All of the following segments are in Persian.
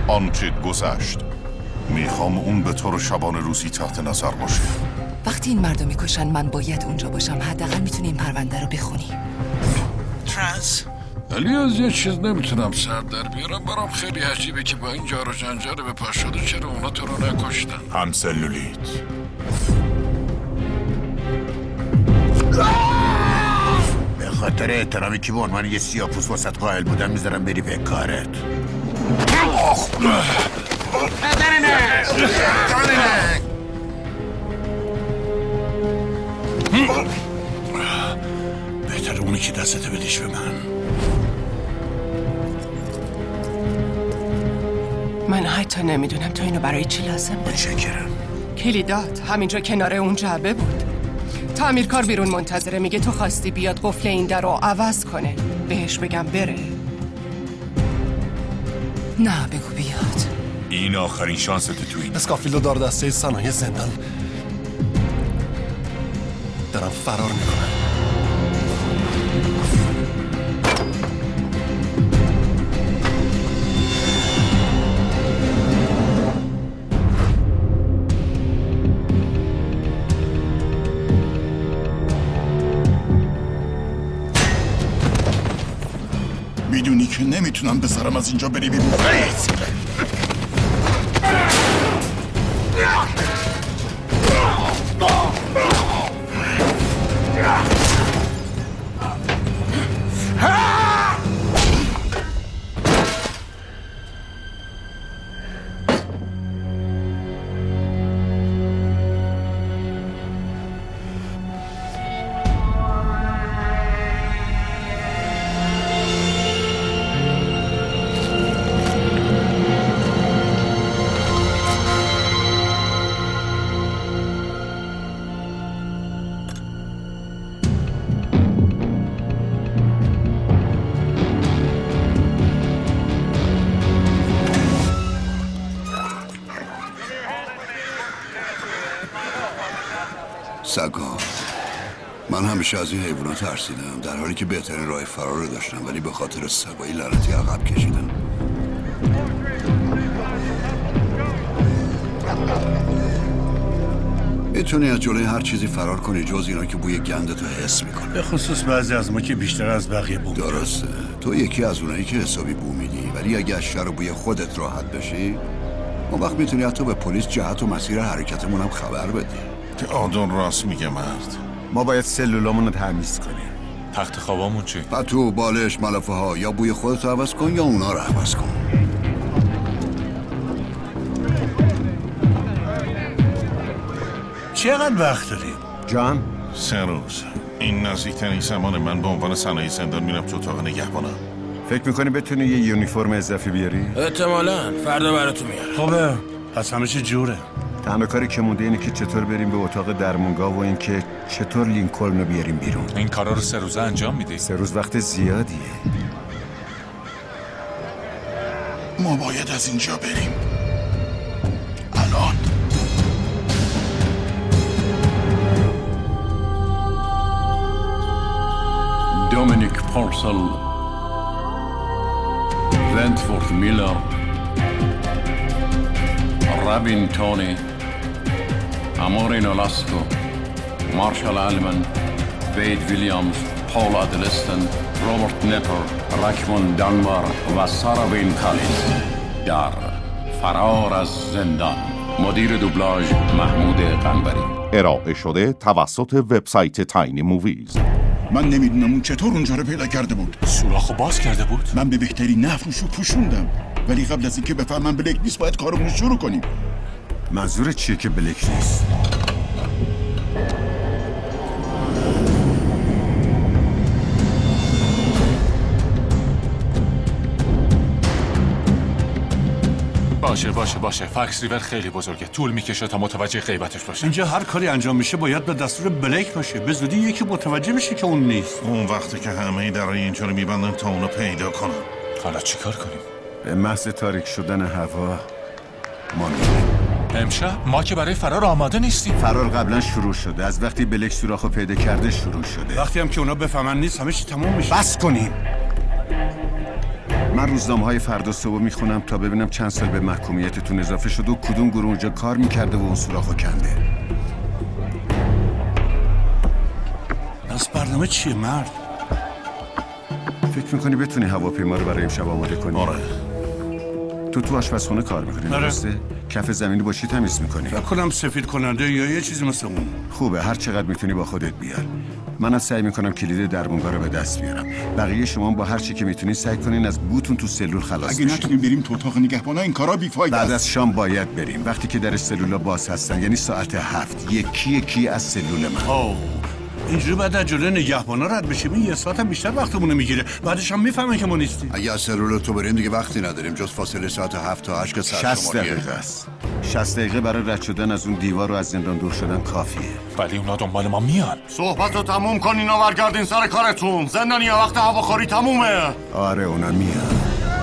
آنچه گذشت میخوام اون به طور شبانه روزی تحت نظر باشه. وقتی این مردم میکشن من باید اونجا باشم. حداقل میتونی این پرونده رو بخونی. ترانس ولی از یه چیز نمیتونم سر در بیارم. برام خیلی عجیبه که با این جار و جنجال به پا شده چرا اونا تو رو نکشتن. هم سلولیت. به خاطر احترامی که به عنوان یه سیاه‌پوست واسط قائل بودم میذارم بری به کارت. بهتر اونی که دستت بدیش به من حتی نمیدونم تو اینو برای چی لازم داری. متشکرم. کلیدات همینجا کنار اون جعبه بود. تعمیرکار بیرون منتظره، میگه تو خواستی بیاد قفل این در رو عوض کنه. بهش بگم بره؟ نه بگو بیاد. این آخرین شانست تو این. اسکافیلدو دار دسته صنایع زندان دارم فرار میکنم. میدونی که نمیتونم بذارم از اینجا بری بیرون. سگا. من همیشه از این حیوانات ترسیدم، در حالی که بهترین راه فرار رو داشتم، ولی به خاطر سگای لعنتی عقب کشیدم. میتونی از جلوی هر چیزی فرار کنی جز اینا که بوی گندتو حس میکنه. به خصوص بعضی از ما که بیشتر از بقیه بو میدن. درسته، تو یکی از اونایی که حسابی بو میدی، ولی اگه از شر و بوی خودت راحت بشی اون وقت میتونی حتی به پلیس جهت و مسیر حرکتمون هم خبر بدی. که آدون راست میگه مرد. ما باید سلولامون رو تمیز کنیم. تخت خوابامون چی؟ پتو، بالش، ملافه ها، یا بوی خودت رو عوض کن یا اونا رو عوض کن. چقدر وقت داریم؟ جان؟ 3 روز. این نزدیکترین زمان من به عنوان صنایع زندان میرم تو اتاق نگهبانم. فکر میکنی بتونی یه یونیفرم اضافی بیاری؟ احتمالاً فردا براتون میارم. خوبه، پس همه چی جوره. تنها کاری که مونده اینه که چطور بریم به اتاق درمونگاه و اینکه چطور لینکلن رو بیاریم بیرون. این کارا رو 3 روزه انجام میدی؟ 3 روز وقت زیادیه. ما باید از اینجا بریم الان. Dominic Purcell, Wentworth Miller, Robin Tony, Amory Nolasco, Marshall Allman, Wade Williams, Paul Adeliston, Robert Nepper, Rachmon Dunbar و سارا وین کالیز در فرار از زندان. مدیر دوبلاژ محمود قنبری. ارائه شده توسط وبسایت تاینی موویز. من نمیدونم اون چطور اونجا رو پیدا کرده بود. سوراخو باز کرده بود. من به بهترین نحو روشو پوشوندم، ولی قبل از اینکه بفهمم بلک نیست باید کارمون رو شروع کنیم. منظور چیه که بلک نیست؟ باشه فکس ریور خیلی بزرگه، طول میکشه تا متوجه غیبتش باشه. اینجا هر کاری انجام میشه باید به دستور بلک باشه. به زودی یکی متوجه بشه که اون نیست. اون وقتی که همه درای اینجا رو میبندن تا اونو پیدا کنم. حالا چیکار کنیم؟ به محض تاریک شدن هوا ما میریم. امشب ما که برای فرار آماده نیستیم. فرار قبلا شروع شده، از وقتی بلک سوراخو پیدا کرده شروع شده. وقتی هم که اونا بفهمن نیست همه چی تموم میشه. بس کنیم. من روزنامه‌های فردا صبح میخونم تا ببینم چند سال به محکومیتتون اضافه شد و کدوم گروه اونجا کار میکرده و اون سوراخو کنده. از برنامه چیه مرد؟ فکر میکنی بتونی هواپیما رو برای امشب آماده کنی؟ آره. تو آشپزخونه کار میکنی درسته؟ کف زمینی با چی تمیز میکنی؟ فکر کنم سفید کننده یا یه چیزی مثل اون. خوبه، هر چقدر میتونی با خودت بیار. منم سعی میکنم کلید درمونگاه رو به دست بیارم. بقیه شما با هر چی که میتونید سعی کنین از بوتون تو سلول خلاص اگه نتونیم بریم تو اتاق نگهبانا این کارا بیفایده بعد از شام باید بریم وقتی که در سلولا باز هستن، یعنی ساعت 7 یکی از سلول من. اینجوری بعد از جلوی نگهبانا رد بشیم این یه ساعت بیشتر وقتمون میگیره. بعدش هم میفهمن که ما نیستیم. اگه از سلول تو بریم دیگه وقتی نداریم جز فاصله ساعت 7 تا 8 که ساعت 60 دقیقه است. 60 دقیقه برای رد شدن از اون دیوار و از زندان دور شدن کافیه. ولی اونا دنبال ما میان. صحبت رو تموم کنین و برگردین سر کارتون. زندانی وقت هواخوری تمومه. آره اونا میان.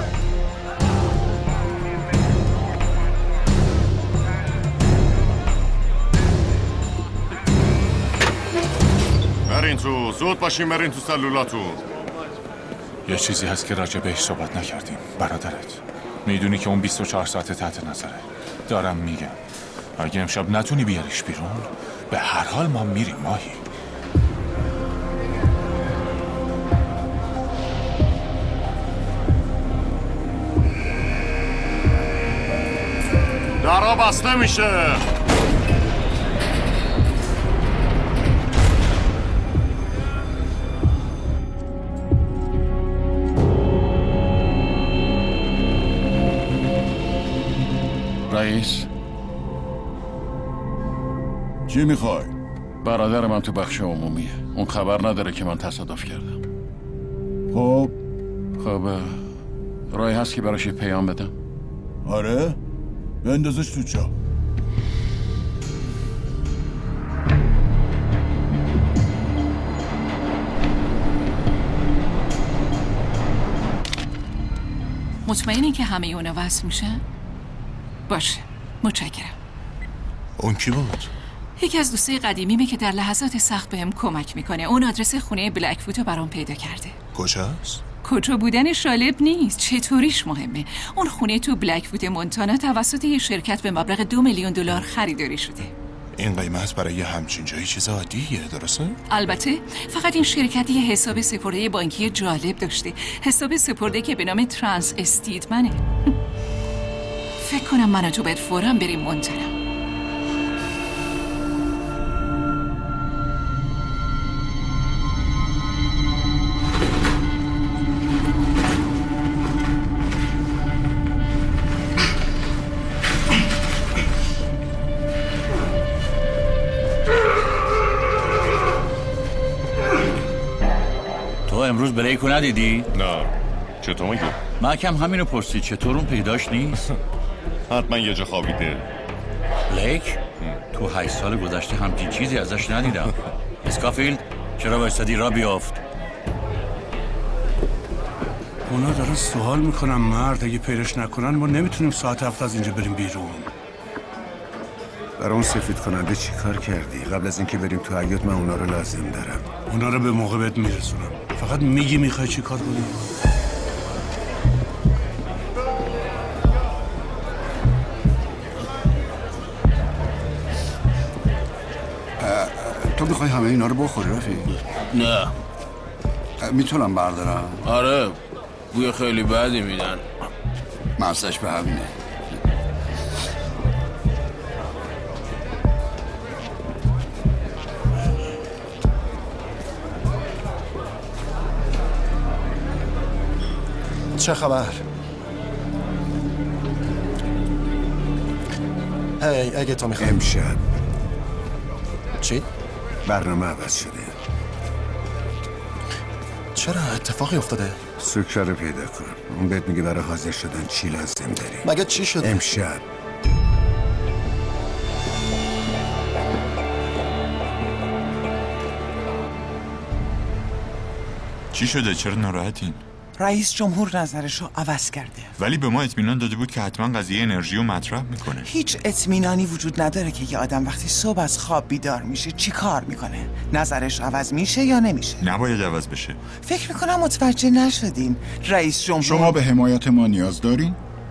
برین تو، زود باشین برین تو سلولاتون. یه چیزی هست که راجع بهش صحبت نکردیم. برادرت میدونی که اون 24 ساعت تحت نظره. دارم میگم اگه امشب نتونی بیاریش بیرون به هر حال ما میریم. ماهی درا بسته میشه. رئیس چی میخوای؟ برادر من تو بخش عمومیه. اون خبر نداره که من تصادف کردم. خب رای هست که براش یه پیام بدم؟ آره بندازش تو چا. مطمئنی که همه اونا وصل میشن؟ باشه متشکرم. اون کی بود؟ یکی از دوستای قدیمیمه که در لحظات سخت بهم کمک میکنه. اون آدرس خونه بلک فوتو برام پیدا کرده. کجاست؟ کجا بودنش جالب نیست، چطوریش مهمه. اون خونه تو بلک فوت مونتانا توسط یه شرکت به مبلغ $2 میلیون خریداری شده. این قیمت برای همچین جایی چیز عادیه درسته؟ البته فقط این شرکت یه حساب سپرده بانکی جالب داشته. حساب سپرده که به نام ترانس استیدمنه. فکر کنم من و تو باید فوراً بریم مونتانا. تو امروز بلیکو ندیدی؟ نه. چطور میگی؟ محکم همینو پرسید چطور اون پیداش نیست؟ حتما یه جا خوابیده. بلیک؟ تو 8 سال گذشته همچین چیزی ازش ندیدم. اسکافیلد چرا بایستادی را بیافت؟ اونا دارن سوال میکنن مرد اگه پیداش نکنن ما نمیتونیم ساعت 7 از اینجا بریم بیرون. برای اون سفید کننده چی کار کردی؟ قبل از اینکه بریم تو حیاط من اونا رو لازم دارم. اونا رو به موقع بهت میرسونم. فقط میگی میخوای چی کار کنی؟ تو میخوای همه اینا رو بخوری رفیق؟ نه. میتونم بردارم؟ آره بوی خیلی بدی میدن. مزهش به همینه. چه خبر؟ اگه تو میخوای امشب چی؟ برنامه عوض شده. چرا اتفاقی افتاده؟ سکره رو پیدا کن. اون بهت میگه برای حاضر شدن چی لازم داری. مگه چی شده؟ امشب چی شده؟ چرا ناراحتین؟ رئیس جمهور نظرش رو عوض کرده، ولی به ما اطمینان داده بود که حتما قضیه انرژی رو مطرح میکنه. هیچ اطمینانی وجود نداره که یه آدم وقتی صبح از خواب بیدار میشه چی کار میکنه. نظرش عوض میشه یا نمیشه؟ نباید عوض بشه. فکر میکنم متوجه نشدین. رئیس جمهور شما به حمایت ما نیاز دارین؟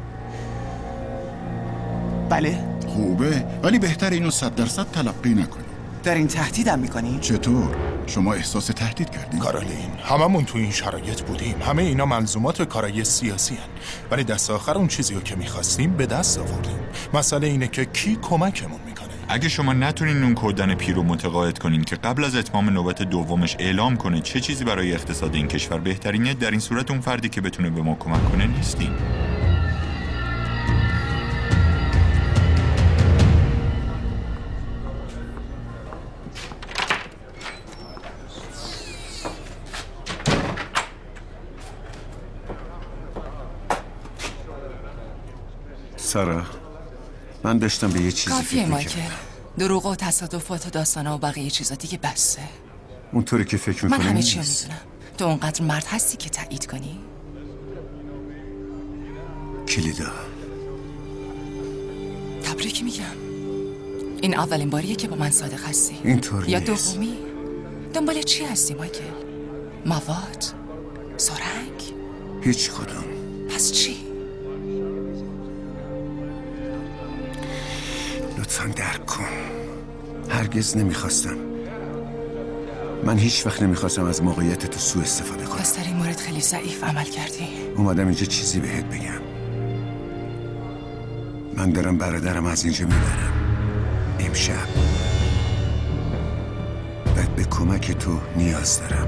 بله. خوبه، ولی بهتر اینو 100% تلقی نکنی. دارین تهدیدم میکنین؟ چطور؟ شما احساس تهدید کردین؟ کارولین، هممون تو این شرایط بودیم. همه اینا ملزومات کارای سیاسی هن. ولی دست آخر اون چیزی رو که میخواستیم به دست آوردیم. مسئله اینه که کی کمکمون میکنه. اگه شما نتونین اون کودن پیر رو متقاعد کنین که قبل از اتمام نوبت دومش اعلام کنه چه چیزی برای اقتصاد این کشور بهترینه، در این صورت اون فردی که بتونه به ما کمک کنه نیستیم. سارا، من داشتم به یه چیزی کافیه مایکل. دروغ و تصادفات و داستانا و بقیه چیزا دیگه بسه. اونطوری که فکر میکنی من همه چی رو میدونم. تو اونقدر مرد هستی که تایید کنی؟ کلیدا، تبریک میگم. این اولین باریه که با من صادق هستی. اینطور یا نیست. دومی؟ دنبال چی هستی مایکل؟ مواد؟ سرنگ؟ هیچ کدوم. پس چی؟ لطفاً درک کن. هرگز نمیخواستم. من هیچ وقت نمیخواستم از موقعیت تو سوء استفاده کنم. پس در این مورد خیلی ضعیف عمل کردی. اومدم اینجا چیزی بهت بگم. من دارم برادرم از اینجا میبرم امشب. بعد به کمک تو نیاز دارم.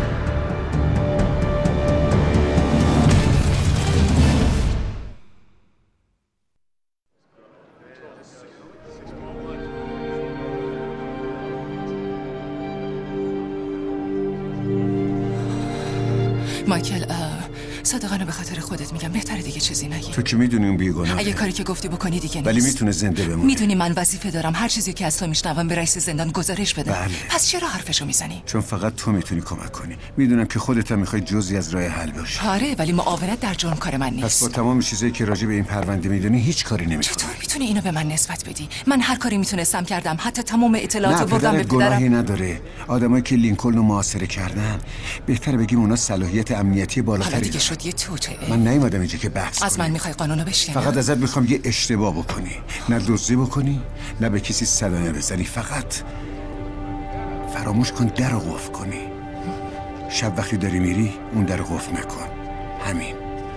مایکل، صادقانه به خاطر خودت میگم بهتره دیگه چیزی نگی. تو که میدونی اون بیگناهه. اگه کاری که گفتی بکنی دیگه نیست. ولی میتونه زنده بمونه. میدونی من وظیفه دارم هر چیزی که از تو میشنوم به رئیس زندان گزارش بدم. بله. پس چرا حرفشو میزنی؟ چون فقط تو میتونی کمک کنی. میدونم که خودت هم میخوای جزئی از راه حل باشی. آره، ولی معاونت در جرم کار من نیست. پس با تمام چیزایی که راجع به این پرونده میدونی هیچ کاری نمیکنی. چطور میتونی اینو به من نسبت بدی؟ من هر کاری میتونستم کردم، حتی تمام اطلاعاتو نه، بردم به گناهی پدرم. نداره. آدمایی که لینکلن رو محاصره کردن بهتره بگیم اونا صلاحیت امنیتی بالاتری حالا دیگه دارن. شد یه توته. من نیومدم اینجا که بحث از کنی. من میخوای قانونو بشکنی؟ فقط ازت میخوام یه اشتباه بکنی. نه دزدی بکنی، نه به کسی صدمه بزنی. فقط فراموش کن در رو قفل کنی. شب وقتی داری میری اون در رو قفل نکن. همین.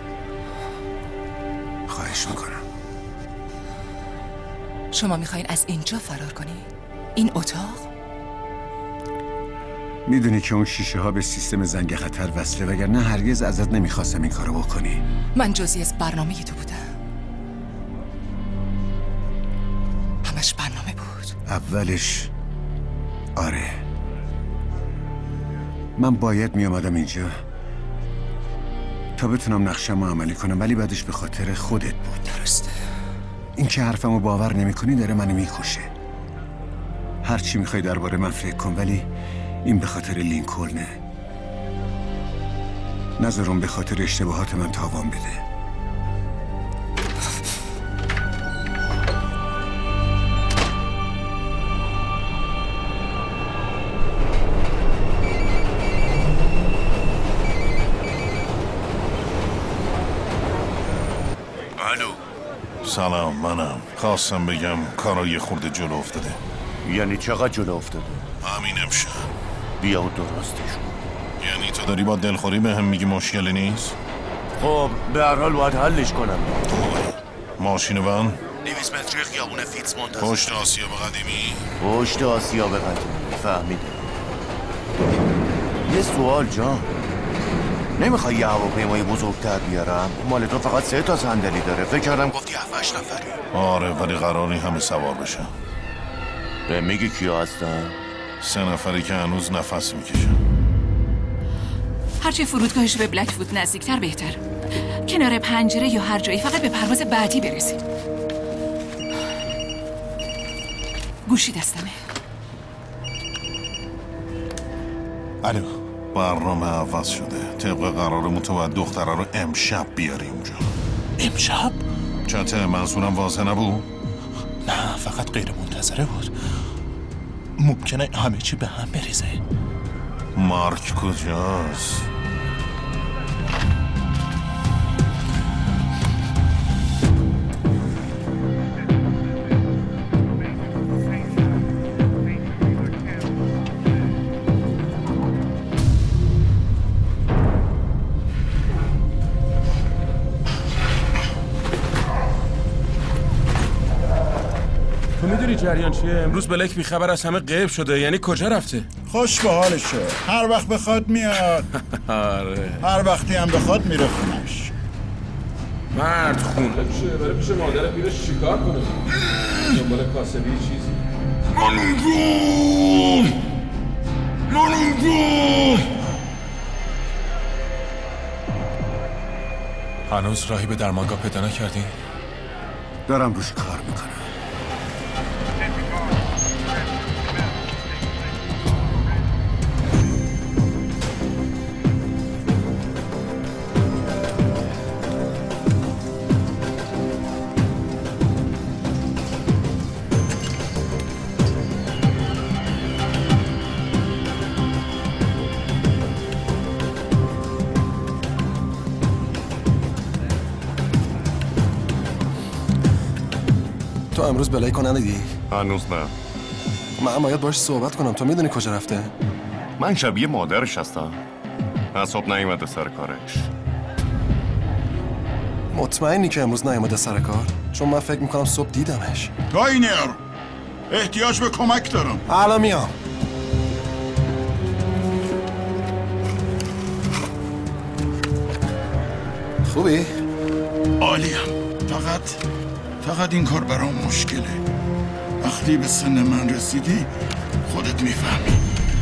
خواهش میکنم. شما میخواین از اینجا فرار کنی؟ این اتاق؟ میدونی که اون شیشه ها به سیستم زنگ خطر وصله، وگرنه هرگز ازت نمیخواستم این کارو بکنی. من جزئی از برنامه تو بودم. همش برنامه بود. اولش آره، من باید میامدم اینجا تا بتونم نقشه‌مو عملی کنم، ولی بعدش به خاطر خودت بود. درسته. این که حرفمو باور نمی‌کنی داره منو میکشه. هر چی میخوای درباره من فکر کن، ولی این به خاطر لینکلنه. نذارم به خاطر اشتباهات من تاوان بده. سلام، منم. خواستم بگم کارای خورده جلو افتاده. یعنی چقدر جلو افتاده؟ همین امشب. بیا و درستش. یعنی تو داری با دلخوری به هم میگی مشکلی نیست؟ خب به هر حال باید حلش کنم. ماشین ون؟ 200 متری خیابون فیتز منتظر. پشت آسیاب قدیمی؟ پشت آسیاب قدیمی. فهمیده. یه سوال جان، نمیخوای یه هواپیمای بزرگتر بیارم؟ مال تو فقط 3 تا صندلی داره. فکر کردم گفتی 7-8 نفری. آره، ولی قراری همه سوار بشن. به میگی کیا هستن؟ 3 نفری که هنوز نفس میکشن. هرچی فرودگاهش به بلک‌فوت نزدیکتر بهتر. کنار پنجره یا هر جایی، فقط به پرواز بعدی برسیم. گوشی دستمه. الو، برنامه عوض شده. طبق قرارمون تو باید دختره رو امشب بیاری اونجا. امشب؟ چته منظورم واضح نبود؟ نه فقط غیر منتظره بود. ممکنه همه چی به هم بریزه. مارک کجاست؟ تو میدونی جریان چیه؟ امروز بلک بیخبر از همه غیب شده. یعنی کجا رفته؟ خوش به حالشه. هر وقت بخواد میاد. آره. هر وقتی هم بخواد میره خونش. مرد خونه بره پیش مادر پیرش چیکار کنه؟ دنبال کاسبی چیزی. هنوز راهی به درمانگاه پیدا نکردی؟ دارم روش کار میکنم. تو امروز بلایی کنن دیدی؟ هنوز نه. من باید باش صحبت کنم. تو میدونی کجا رفته؟ من شبیه مادرش هستم. صبح نیومده سر کارش. مطمئنی که امروز نیومده سر کار؟ چون من فکر میکنم صبح دیدمش. گاینر احتیاج به کمک دارم. الان میام. خوبی؟ عالیم. فقط این کار برام مشکله. وقتی به سن من رسیدی خودت میفهمی.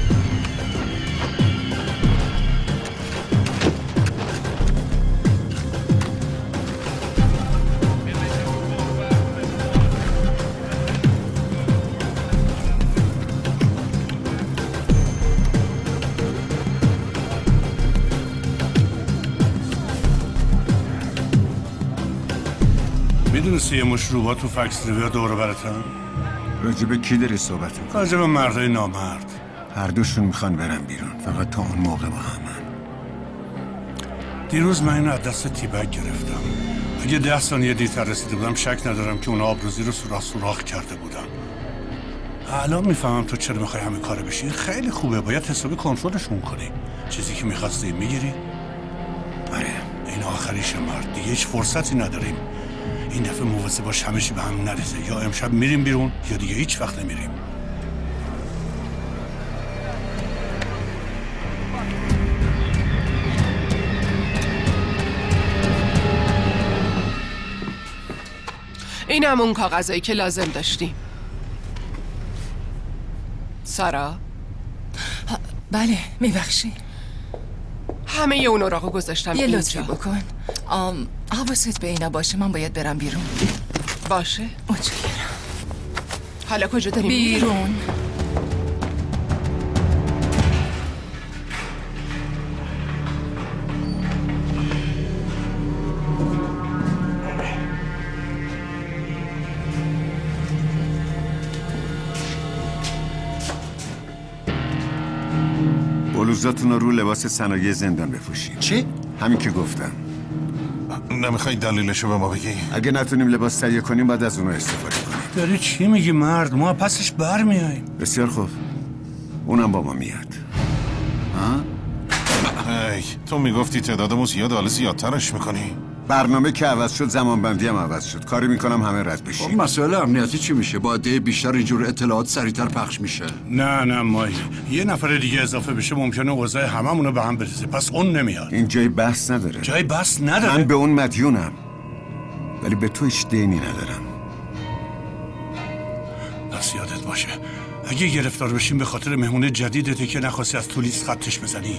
میدونستی یه مشروبات تو فکس ریویر دور براتن؟ راجبه کی داری صحبت میکنی؟ راجبه مردای نامرد. هر دوشون میخوان برن بیرون. فقط تا اون موقع با همن. دیروز من اینو از دست تیبک گرفتم. اگه 10 ثانیه دیرتر رسیده بودم شک ندارم که اونا آبروزی رو سوراخ کرده بودن. الان میفهمم تو چرا میخوای همه کاره بشی. خیلی خوبه. باید حسابی کنترلشون کنی. چیزی که میخواستی میگیری؟ آره. این آخریش مرد. دیگه هیچ فرصتی نداریم. این دفعه مواظب باش همه چی به هم نریزه. یا امشب میریم بیرون یا دیگه هیچ وقت نمیریم. این همون کاغذایی که لازم داشتیم. سارا؟ بله میبخشی. همه اون اوراقو گذاشتم یه اینجا. لطفی بکن. حواست به اینا باشه. من باید برم بیرون. باشه. متشکرم. حالا کجا داریم؟ بیرون. بلوزاتون رو لباس صنایع زندان بپوشین. چی؟ همین که گفتم. نمیخوای دلیلشو به ما بگی؟ اگه نتونیم لباس تهیه کنیم باید از اونو استفاده کنیم. داری چی میگی مرد؟ ما پسش برمیاییم. بسیار خوب. اونم با ما میاد. ای تو میگفتی تعدادمون زیاد، حالا زیادترش میکنی. برنامه که عوض شد زمانبندی هم عوض شد. کاری میکنم همه رد بشیم. مسئله امنیتی چی میشه؟ با عده بیشتر اینجور اطلاعات سریعتر پخش میشه. نه مایی. یه نفر دیگه اضافه بشه ممکنه اوضاع هممونو به هم بریزه. پس اون نمیاد. این جای بحث نداره. جای بحث نداره؟ من به اون مدیونم. ولی به تو هیچ دینی ندارم. پس یادت باشه اگه گرفتار بشیم به خاطر مهمون جدیدته که نخواستی از تو لیست خطش بزنی.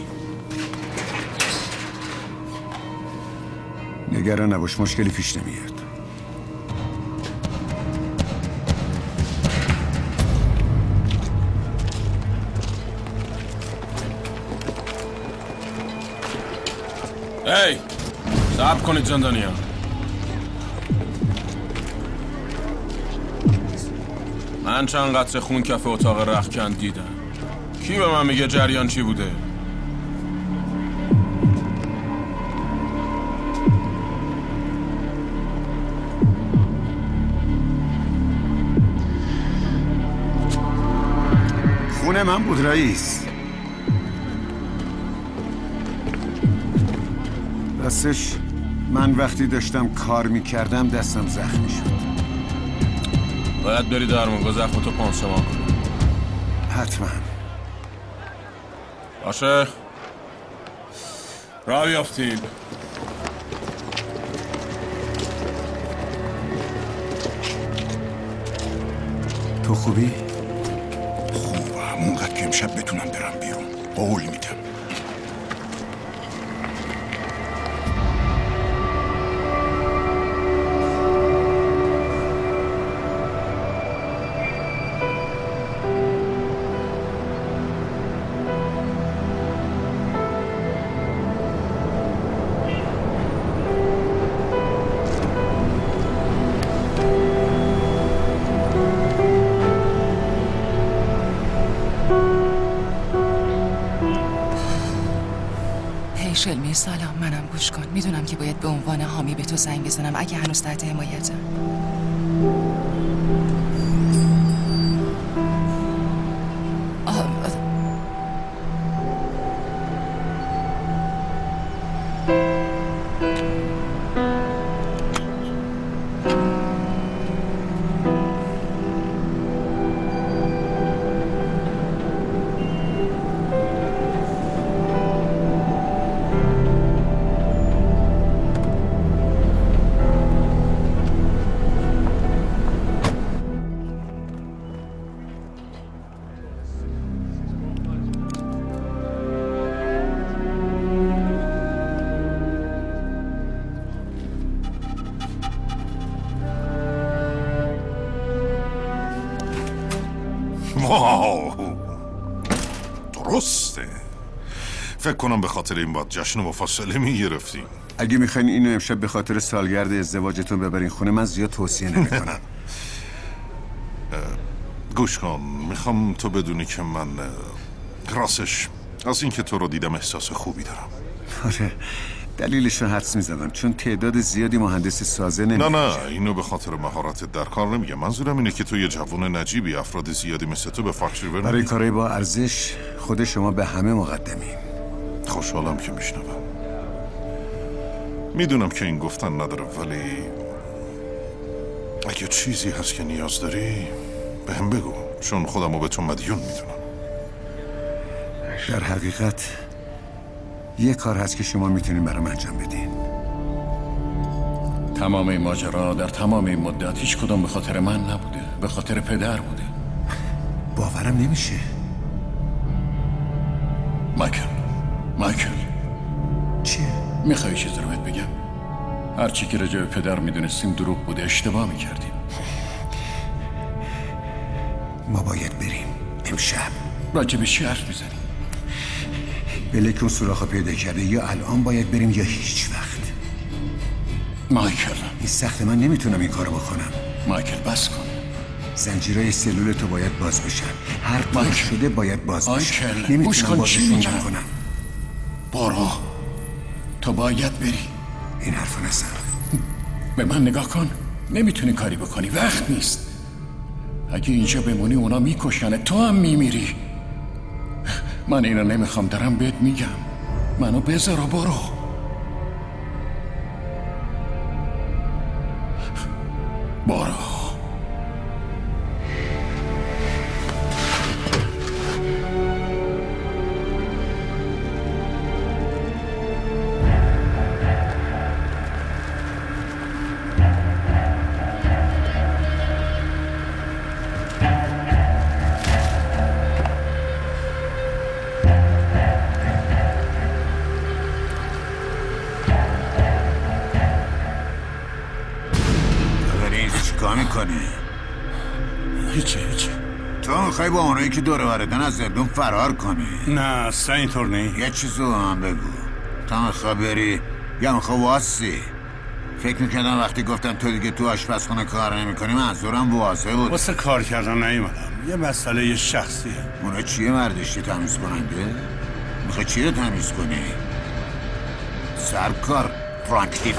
نگران نباش، مشکلی پیش نمیاد. هی صبر کنید زندانیان. من چند قطره خون کف اتاق رختکن دیدم. کی به من میگه جریان چی بوده؟ خونه من بود رئیس. راستش من وقتی داشتم کار میکردم دستم زخمی شد. باید بری درمونگاه زخمتو پانسمان کنی. حتما. باشه راه بیافتیم. تو خوبی؟ خوبم اونقدر که امشب بتونم برم بیرون. قول میدم. شلمی سلام، منم گوش کن. میدونم که باید به عنوان حامی به تو زنگ بزنم اگه هنوز تحت حمایتم. درسته. فکر کنم به خاطر این باید جشن مفاصله میگرفتیم. اگه میخواین اینو امشب به خاطر سالگرد ازدواجتون ببرین خونه من زیاد توصیه نمیکنم. گوش کن، میخوام تو بدونی که من راستش از این که تو رو دیدم احساس خوبی دارم. آره دلیلش رو حدس میزدم چون تعداد زیادی مهندس سازه نمیشه. نه اینو به خاطر مهارتت در کار نمیگم. منظورم اینه که تو یه جوان نجیبی. افراد زیادی مثل تو به فاکس ریور برای کارهای با ارزش خود شما به همه مقدمین. خوشحالم که میشنوم. میدونم که این گفتن نداره ولی اگه چیزی هست که نیاز داری به هم بگو، چون خودمو به تو مدیون میدونم. در حقیقت یه کار هست که شما میتونین برام انجام بدین. تمام این ماجرا در تمام این مدت هیچ کدوم به خاطر من نبوده، به خاطر پدر بوده. باورم نمیشه. مایکل چیه؟ میخوای چیز رو بهت بگم؟ هرچی که راجع به پدر میدونستیم دروغ بوده، اشتباه میکردیم. ما باید بریم امشب. راجع به چی حرف میزنیم؟ بله که اون سوراخو پیدا کرده. یا الان باید بریم یا هیچ وقت. مایکل این سخت، من نمیتونم این کارو بکنم. مایکل بس کن. زنجیرهای سلول تو باید باز بشن. هر طور شده باید باز بشن. نمیتونم بازشون نکنم. برو، تو باید بری. این حرفو نزن. به من نگاه کن. نمیتونی کاری بکنی، وقت نیست. اگه اینجا بمونی اونا میکشنه، تو هم میمیری. من اینو نمیخوام، دارم بهت میگم. منو بذار و برو. برو. هیچی تو میخوای با اونایی که دور وردن از زندون فرار کنی؟ نه اصلا اینطور نیست. یه چیزو هم بگو. تا میخوای بری یا میخوا واسی؟ فکر میکردم وقتی گفتم تو دیگه تو آشپزخونه کار نمیکنی منظورم واضح بود. واسه کار کردن نیومدم، یه مسئله شخصیه. اونا چیه مردشتی تمیز کننده؟ میخوای چی رو تمیز کنی؟ سرکار فرانکلیف.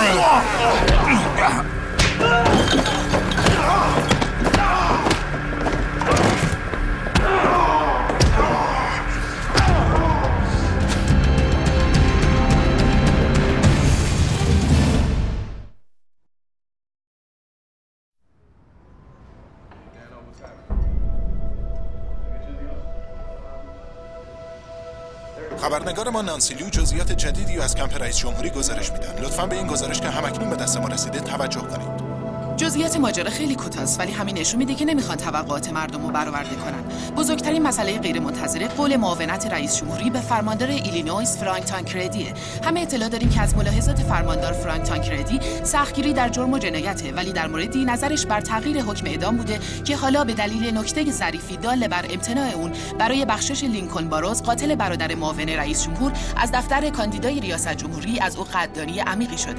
خبرنگار ما نانسی لیو جزئیات جدیدی از کمپ رئیس جمهوری گزارش میدن. لطفاً به این گزارش که همکنون به دست ما رسیده توجه کنید. جزئیات ماجرا خیلی کوتاست ولی همین نشون میده که نمیخوان توقعات مردم رو برآورده کنن. بزرگترین مسئله غیرمنتظره قول معاونت رئیس جمهوری به فرماندار ایلینویس فرانک تانکردیه. همه اطلاع داریم که از ملاحظات فرماندار فرانک تانکردی سختگیری در جرم و جنایته، ولی در موردی نظرش بر تغییر حکم اعدام بوده که حالا به دلیل نکته ظریفی دال بر امتناع اون برای بخشش لینکلن باروز قاتل برادر معاون رئیس جمهور از دفتر کاندیدای ریاست جمهوری از او قدردانی عمیقی شده.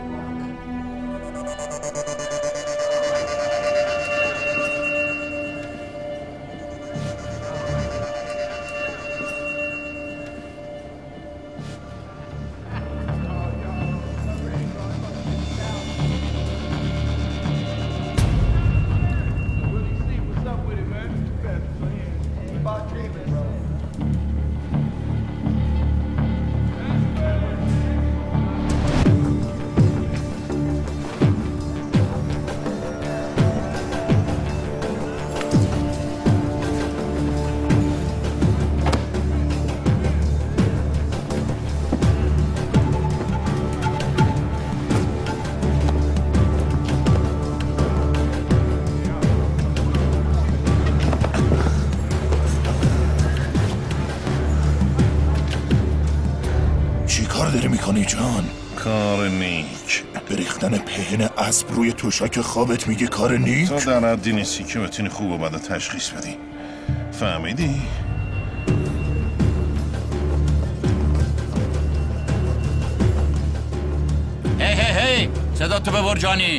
جان کار نیک. بریختن پهن اسب روی توشک خوابت میگه کار نیک؟ تا در حدی نیستی که بتونی خوب و بد تشخیص بدی. فهمیدی؟ هی صدا تو ببر جانی.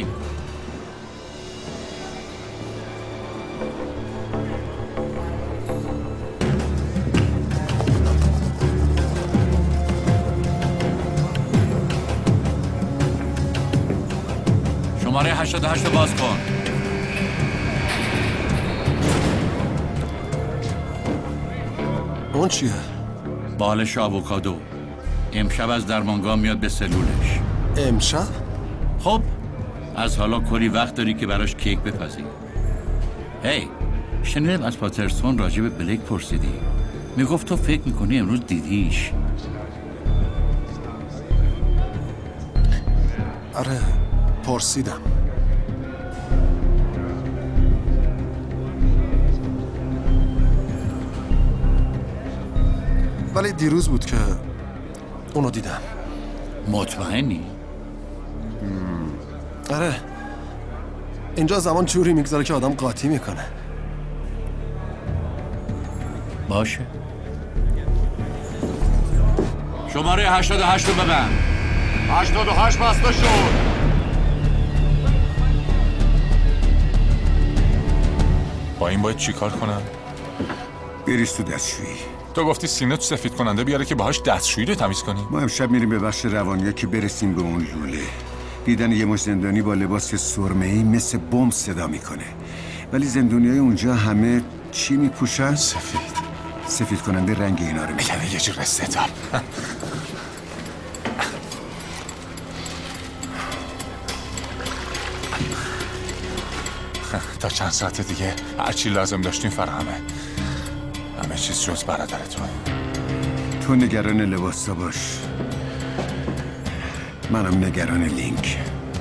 شماره 88 باز کن. اون چیه؟ بالش آووکادو. امشب از درمانگاه میاد به سلولش. امشب؟ خب از حالا کلی وقت داری که براش کیک بپزی. هی شنیدم از پاترسون راجع به بلیک پرسیدی. میگفت تو فکر میکنی امروز دیدیش. آره پرسیدم. ولی دیروز بود که اونو دیدم. مطمئنی؟ آره اینجا زمان جوری میگذاره که آدم قاطی میکنه. باشه شماره 88 رو ببند. 88 بسته شد. با این باید چی کار کنم؟ بریز تو دستشویی. تو گفتی سینه تو سفید کننده بیاره که باهاش دستشویی رو تمیز کنی؟ ما امشب میریم به بخش روانیا که برسیم به اون لوله. دیدن یه مش زندانی با لباس سرمه‌ای مثل بمب صدا میکنه. ولی زندانیای اونجا همه چی میپوشن؟ سفید کننده رنگ اینا رو میکنه. یعنی یه جور استعدام. تا چند ساعت دیگه هرچی لازم داشتیم فراهمه. همه چیز جز برادرتون. تو نگران لباسا باش، منم نگران لینک.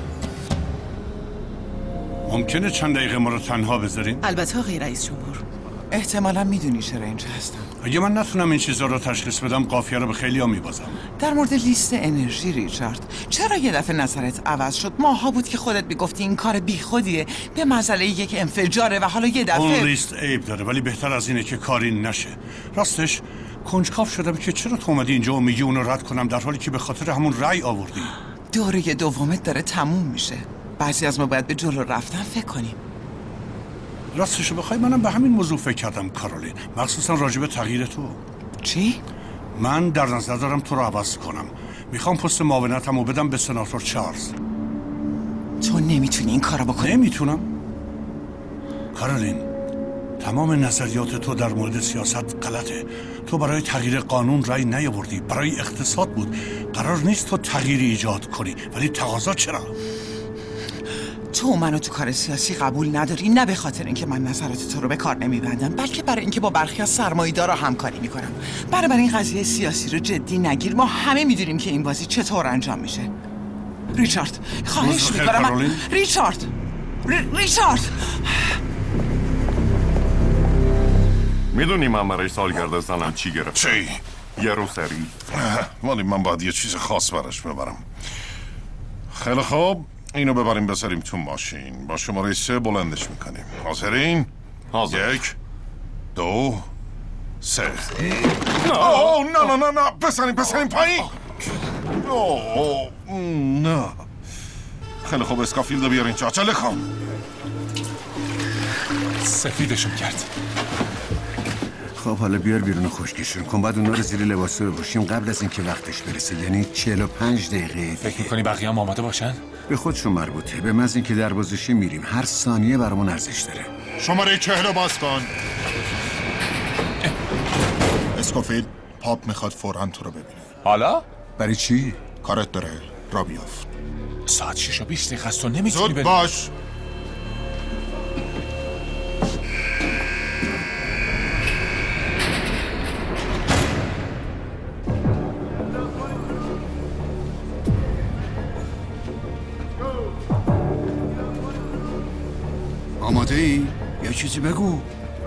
ممکنه چند دقیقه ما رو تنها بذارین؟ البته آقای رئیس جمهور. احتمالاً میدونی چرا اینجا هستم. اگه من نتونم این چیزا رو تشخیص بدم قافیه رو به خیلی‌ها میبازم. در مورد لیست انرژی ریچارد، چرا یه دفعه نظرت عوض شد؟ ماها بود که خودت میگفتی این کار بیخودیه، به مسئله یک انفجاره و حالا یه دفعه اون لیست عیب داره ولی بهتر از اینه که کاری نشه. راستش کنجکاو شدم که چرا تو اومدی اینجا و میگی اونو رد کنم در حالی که به خاطر همون رأی آوردی. دوره دومت داره تموم میشه. بعضی از ما باید به جلو رفتن فکر کنیم. راستشو بخوای منم به همین موضوع فکر کردم کارولین، مخصوصا راجع به تغییر تو. چی؟ من در نظر دارم تو رو عوض کنم. میخوام پست معاونتمو بدم به سناتور چارلز. تو نمیتونی این کارو بکنی. نمیتونم کارولین، تمام نظریات تو در مورد سیاست غلطه. تو برای تغییر قانون رأی نیاوردی، برای اقتصاد بود. قرار نیست تو تغییری ایجاد کنی، ولی تقاضا چرا؟ تو منو تو کار سیاسی قبول نداری، نه به خاطر اینکه من نظرات تو رو به کار نمیبندم، بلکه برای اینکه با برخی از سرمایه‌دارا همکاری میکنم. برای این قضیه سیاسی رو جدی نگیر. ما همه میدونیم که این بازی چطور انجام میشه. ریچارد خواهش میکنم. ریچارد میدونی من برای سالگرد زنم چی گرفتم؟ چی؟ یه روسری. ولی من باید یه چیز خاص براش ببرم. خیلی خوب، اینو ببریم بذاریم تو ماشین. با شماره 3 بلندش میکنیم. حاضرین؟ حاضر. 1 2 3. نه بزنیم پایین. نه. خیلی خوب، اسکافیلدو بیار اینجا. عجله کن. سفیدشون کرد. خب حالا بیار بیرون خشکشون کن. بعد اونا رو زیر لباسه بپوشیم قبل از اینکه وقتش برسه، یعنی 45 دقیقه. فکر میکنی بقیه هم آماده باشن؟ به خودشون مربوطه. به محض اینکه دروازه‌شه میریم. هر ثانیه برامون ارزش داره. شماره 40 باز کن. اسکوفیلد، پاپ میخواد فوراً تو رو ببینه. حالا؟ برای چی؟ کارت داره، را بیافت. ساعت 6 و 20 دقیقه است و نمیتونی زود باش. آماده ای؟ یه چیزی بگو.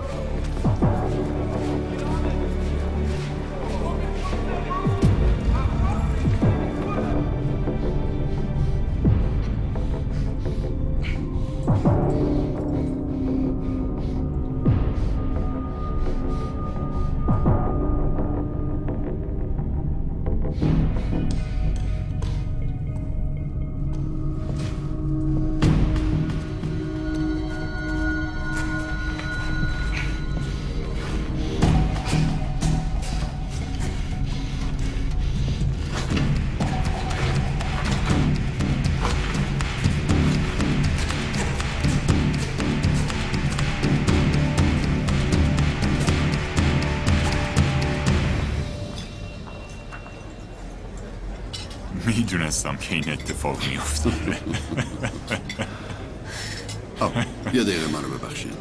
میدونستم که این اتفاق میفته. یه دقیقه منو ببخشید.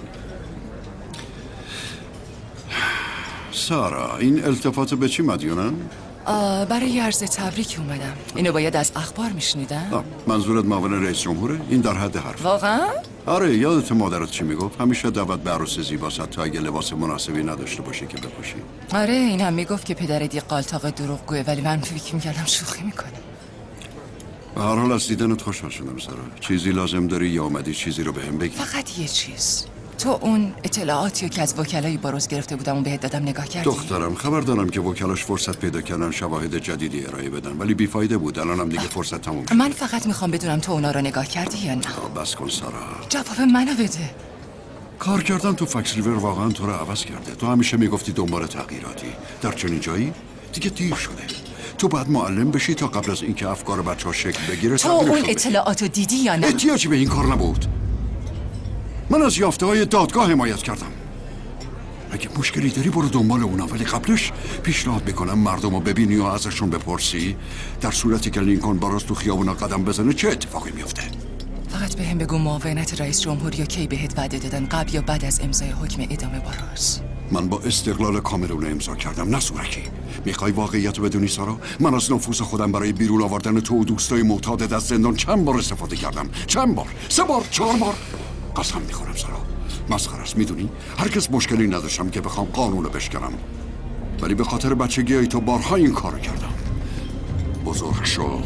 سارا، این التفات به چی مدیونن؟ برای عرض تبریک اومدم. اینو باید از اخبار میشنیدم. منظورت معاون رئیس جمهوره؟ این در حد حرف. واقعا؟ آره، یادت مادرت چی میگفت؟ همیشه دعوت به عروس زیباست تا اگه لباس مناسبی نداشته باشه که بپوشی. آره، این هم میگفت که پدرت یه قالتاق دروغگوه، ولی من فکر میکردم شوخی میکنه. به هر حال از دیدنت خوشحال شدم سارا. چیزی لازم داری یا اومدی چیزی رو بهم بگی؟ فقط یه چیز. تو اون اطلاعاتی که از وکلای باروز گرفته بودم و بهت دادم نگاه کردی؟ دخترم، خبر دارم که وکلاش فرصت پیدا کردن شواهد جدیدی ارائه بدن، ولی بیفایده بود. الانم دیگه فرصت تموم شد. من فقط میخوام بدونم تو اونا رو نگاه کردی یا نه. بس کن سارا. جواب منو بده. کار کردن تو فکس ریور واقعا تو رو عوض کرده. تو همیشه میگفتی دنبال تغییراتی. در چنین جایی دیگه دیر شده. تو باید معلم بشی تا قبل از اینکه افکار بچه‌ها شکل بگیره. تو اون اطلاعاتو دیدی یا نه؟ احتیاجی به این کار نبود. من از یافته‌های دادگاه حمایت کردم. اگه مشکلی داری برو دنبال اونا، ولی قبلش پیشنهاد میکنم مردم رو ببینی و ازشون بپرسی در صورتی که لینکن باراز تو خیابونا قدم بزنه چه اتفاقی میفته. فقط به هم بگو معاونت رئیس جمهوری کی بهت وعده دادن، قبل یا بعد از امضای حکم اعدام باراز؟ من با استقلال کامل اون امضا کردم، نه صورتی. میخوای واقعیت رو بدونی سارا؟ من از نفوذ خودم برای بیرون آوردن تو و دوستای معتادت از زندان چند بار استفاده کردم. چند بار؟ 3 بار؟ 4 بار؟ قسم میخورم سارا، مسخره است. میدونی هرگز مشکلی نداشتم که بخوام قانون رو بشکنم، ولی به خاطر بچگی تو بارها این کارو کردم. بزرگ شو.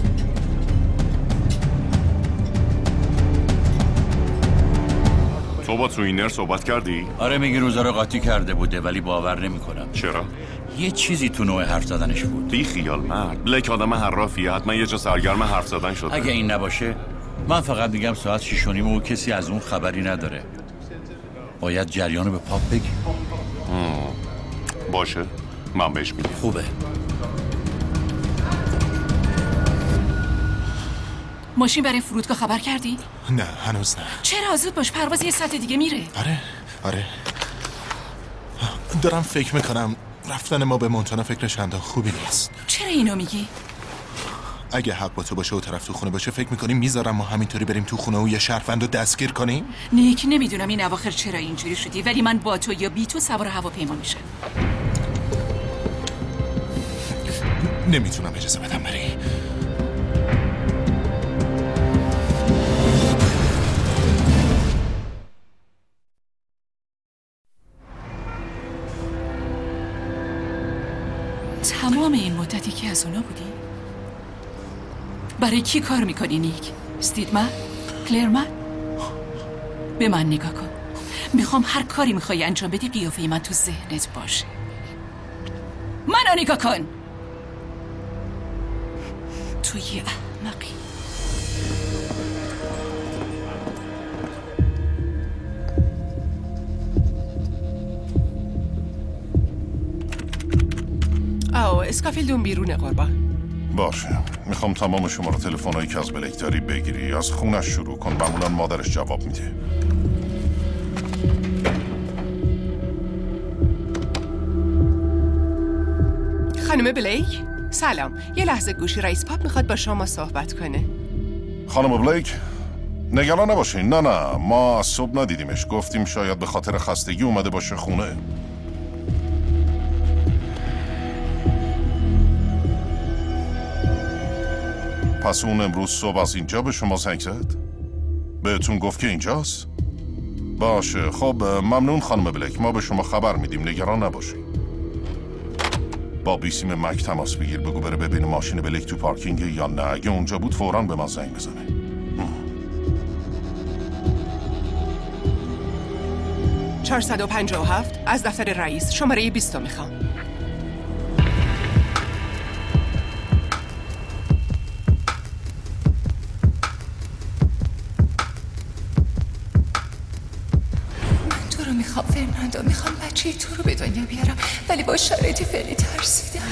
تو تو با توینر صحبت کردی؟ آره میگه روزا رو قاطی کرده بوده ولی باور نمیکنم. چرا؟ یه چیزی تو نوع حرف زدنش بود. بی خیال مرد. بلک آدم حرافیه، حتما یه جا سرگرم حرف زدن شده. اگه این نباشه من فقط میگم ساعت 6:30 و کسی از اون خبری نداره. باید جریانو به پاپ بگی. باشه من بهش میگم. خوبه. ماشین برای فرودگاه خبر کردی؟ نه هنوز نه. چرا؟ زود باش، پرواز یه ساعت دیگه میره. آره دارم فکر میکنم رفتن ما به مونتانا فکر چندان خوبی نیست. چرا اینو میگی؟ اگه حق با تو باشه و طرف تو خونه باشه فکر میکنیم میذارم ما همینطوری بریم تو خونه و یه شهروند رو دستگیر کنیم؟ نیک، نمیدونم این اواخر چرا اینجوری شدی، ولی من با تو یا بی تو سوار هواپیما میشم. نمیتونم اجازه بدم بری. تمام این مدتی که از اونا بودی؟ برای کی کار میکنی نیک؟ استیدمن؟ کلرمن؟ به من نگاه کن. میخوام هر کاری میخوای انجام بدی قیافه من تو ذهنت باشه. منو نگاه کن. تو یه احمقی. اسکافیلد اون بیرونه قربان. باشه. میخوام تمام شماره تلفن‌هایی که از بلک داری بگیری. از خونش شروع کن. معمولا مادرش جواب میده. خانم بلیک سلام. یه لحظه گوشی رئیس پاپ میخواد با شما صحبت کنه. خانم بلیک نگران نباشین. نه ما از صبح ندیدیمش. گفتیم شاید به خاطر خستگی اومده باشه خونه. پس اون امروز صبح از اینجا به شما زنگ زد؟ بهتون گفت که اینجاست؟ باشه خب ممنون خانم بلک. ما به شما خبر میدیم. نگران نباشید. با بیسیم مک تماس بگیر. بگو بره ببینه ماشین بلک تو پارکینگ یا نه. اگه اونجا بود فوراً به ما زنگ بزنه. 457 از دفتر رئیس شماره 20 میخوام. میخوام فرناندو، میخوام بچه تو رو به دنیا بیارم ولی با شرایط فعلی ترسیدم.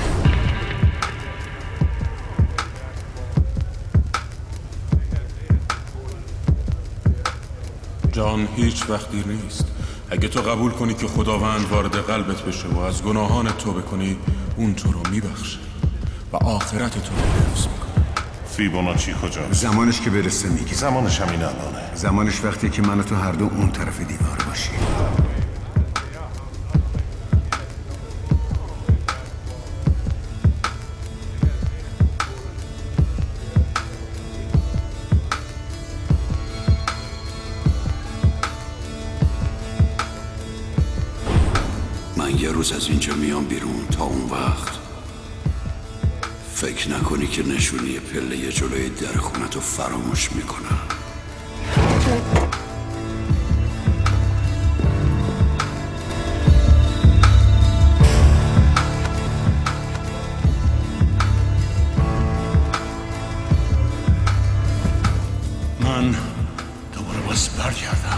جان هیچ وقت دیر نیست. اگه تو قبول کنی که خداوند وارد قلبت بشه و از گناهان توبه کنی اون تو رو میبخشه و آخرت تو رو حفظ میکنه. فیبوناچی کجاست؟ زمانش که برسه میگی. زمانش همین الانه. زمانش وقتی که من و تو هر دو اون طرف دیوار باشیم. من یه روز از اینجا میام بیرون. تا اون وقت فکر نکنی که نشونی پله جلوی در خونتو فراموش میکنم. من دوباره باز برگردم.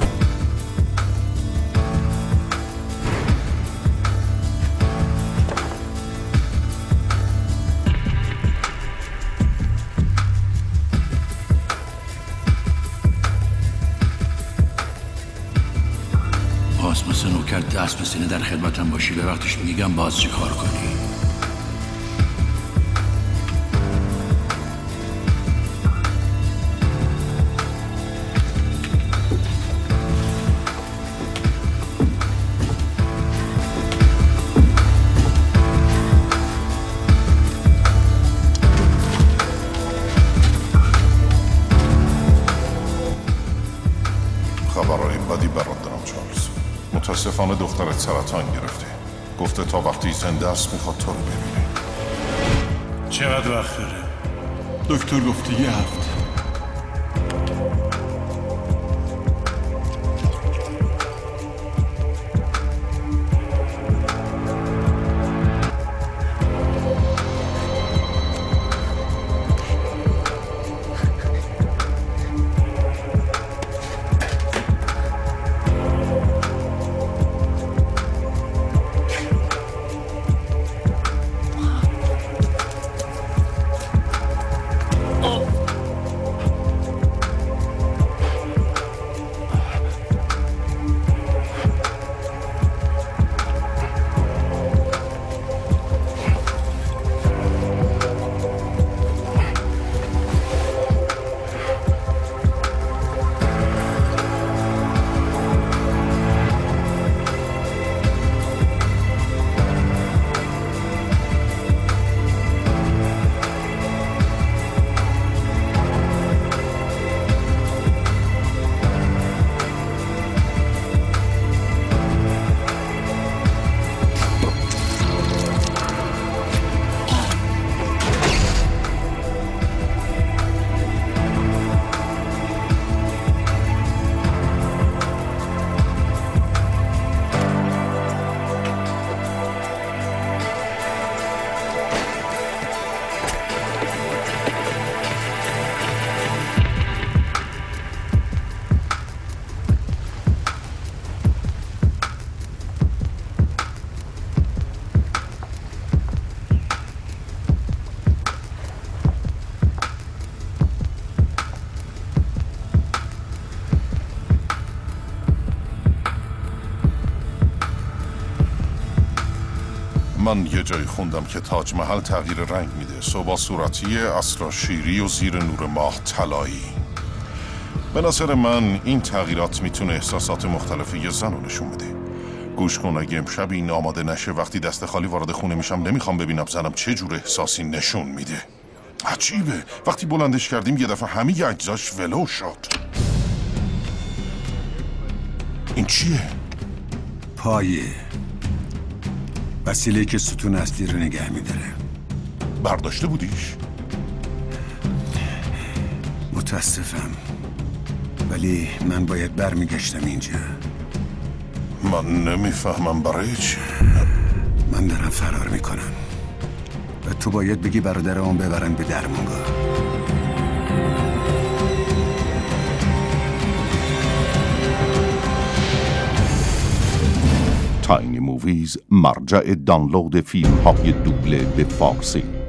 مثل نوکر دست به سینه در خدمتم باشی. به وقتش میگم باز چی کار کنی. خبرهای بدی برات دارم چارلز. متاسفانه دخترت سرطان گرفته. گفته تا وقتی زنده است میخواد تو رو ببینه. چقدر وقت داره؟ دکتر گفته 1 هفته. من یه جای خوندم که تاج محل تغییر رنگ میده. صبح صورتی، عصر شیری و زیر نور ماه طلایی. به نظر من این تغییرات میتونه احساسات مختلفی یه زن رو نشون بده. گوش کن، اگه امشب این آماده نشه وقتی دست خالی وارد خونه میشم نمیخوام ببینم زنم چه جور احساسی نشون میده. عجیبه وقتی بلندش کردیم یه دفعه همه اجزاش ولو شد. این چیه؟ پایه، وسیله که ستون اصلی رو نگه میداره. برداشته بودیش؟ متاسفم، ولی من باید برمیگشتم اینجا. من نمیفهمم برای چی. من دارم فرار میکنم و تو باید بگی برادرم ببرن به درمانگاه. تاینی موویز، مرجع دانلود فیلم های دوبله به فارسی.